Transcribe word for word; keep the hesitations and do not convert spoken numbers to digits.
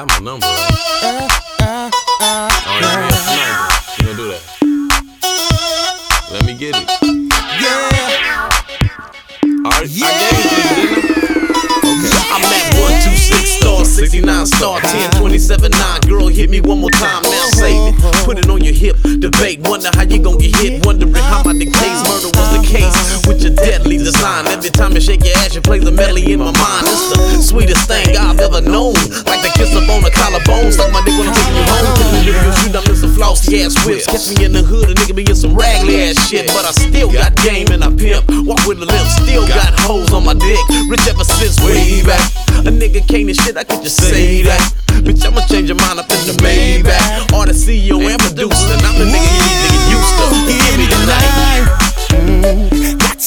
got my number, right? Oh, yeah, man, number. You gonna do that? Let me get it. Yeah. Alright, yeah. I gave it to you, didn't I? Okay. I'm at one two six star, sixty-nine star, ten twenty-seven nine. Girl, hit me one more time, now save it. Put it on your hip, debate. Wonder how you gon' get hit. Wondering how my decays murder was the case. With your deadly design. Every time you shake your ass, you play the melody in my mind. It's the sweetest thing I've ever known. Like the kiss up on the collarbone. Suck my dick when I'm taking you home. Killing you, you shoot up in some flossy ass whips. Catch me in the hood, a nigga be in some raggedy ass shit. But I still got game and I pimp. Walk with a limp, still got hoes on my dick. Rich ever since way back. A nigga can't and shit, I could just say that. Bitch, I'ma change your mind up in the Maybach. Or the C E O and producer. And I'm the nigga you need to get used to. Give me the night.